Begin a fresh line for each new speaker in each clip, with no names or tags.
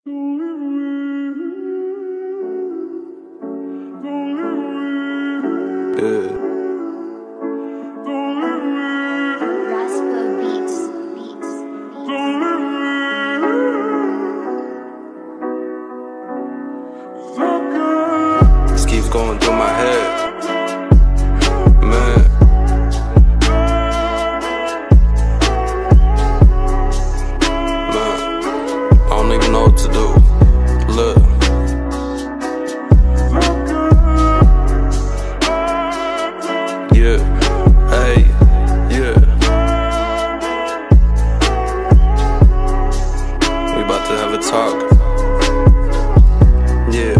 Yeah. This keeps going through my head, man. I don't even know what to do. Look. Yeah, hey, yeah. We about to have a talk. Yeah.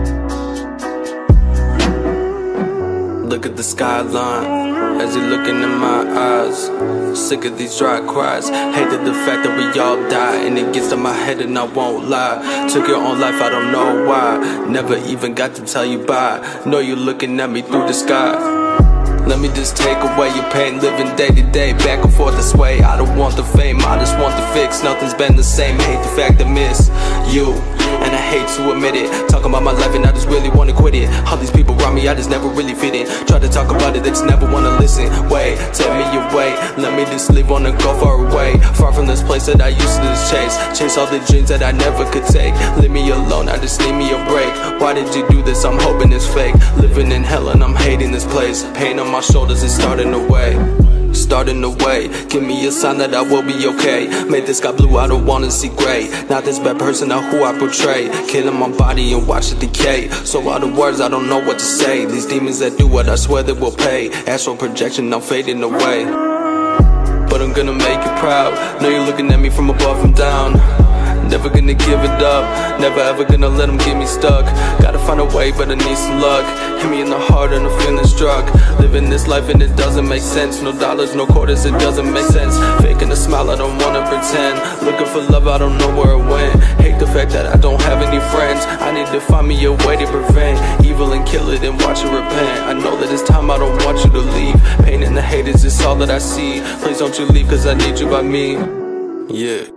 Look at the skyline as you're looking in my eyes. Sick of these dry cries. Hated the fact that we all die, and it gets to my head and I won't lie. Took your own life, I don't know why. Never even got to tell you bye. Know you're looking at me through the sky. Let me just take away your pain, living day to day, back and forth this way. I don't want the fame, I just want the fix. Nothing's been the same, hate the fact I miss you, and I hate to admit it. Talking about my life and I just really wanna quit it. All these people around me, I just never really fit in. Try to talk about it, they just never wanna listen. Wait, tell me your way, let me just leave, wanna go far away. Far from this place that I used to just chase all the dreams that I never could take. Leave me alone, I just need me a break. Why did you do this? I'm hoping it's fake. Living in hell and I'm hating this place. Pain on my shoulders is starting to weigh. Starting to wait, give me a sign that I will be okay. Made this sky blue, I don't wanna see gray. Not this bad person, not who I portray. Killing my body and watch it decay. So out of words, I don't know what to say. These demons that do what I swear they will pay. Astral projection, I'm fading away. But I'm gonna make you proud. Know you're looking at me from above and down. Never gonna give it up, never ever gonna let them get me stuck. Gotta find a way, but I need some luck. Hit me in the heart and I'm feeling struck. Living this life and it doesn't make sense. No dollars, no quarters, it doesn't make sense. Faking a smile, I don't wanna pretend. Looking for love, I don't know where it went. Hate the fact that I don't have any friends. I need to find me a way to prevent evil and kill it and watch it repent. I know that it's time, I don't want you to leave. Pain and the hate is just all that I see. Please don't you leave, cause I need you by me. Yeah.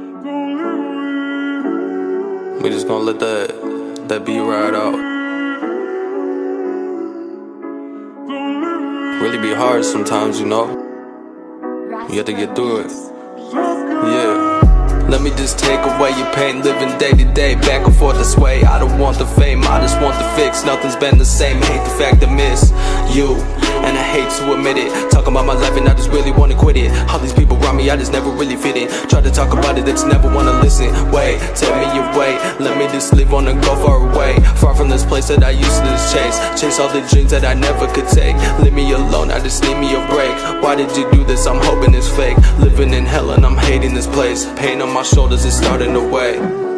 We just gonna let that beat ride out. Really be hard sometimes, you know. You have to get through it. Yeah. Let me just take away your pain, living day to day, back and forth this way. I don't want the fame, I just want the fix. Nothing's been the same, hate the fact I miss you, and I hate to admit it. Talking about my life and I just really wanna quit it. All these people around me, I just never really fit in. Try to talk about it, they just never wanna listen. Wait, tell me your way, let me just leave, wanna go far away. Far from this place that I used to just chase all the dreams that I never could take. Leave me alone, I just need me a break. Why did you do this? I'm hoping it's fake. Living in hell and I'm hating this place. Pain on my shoulders is starting to weigh.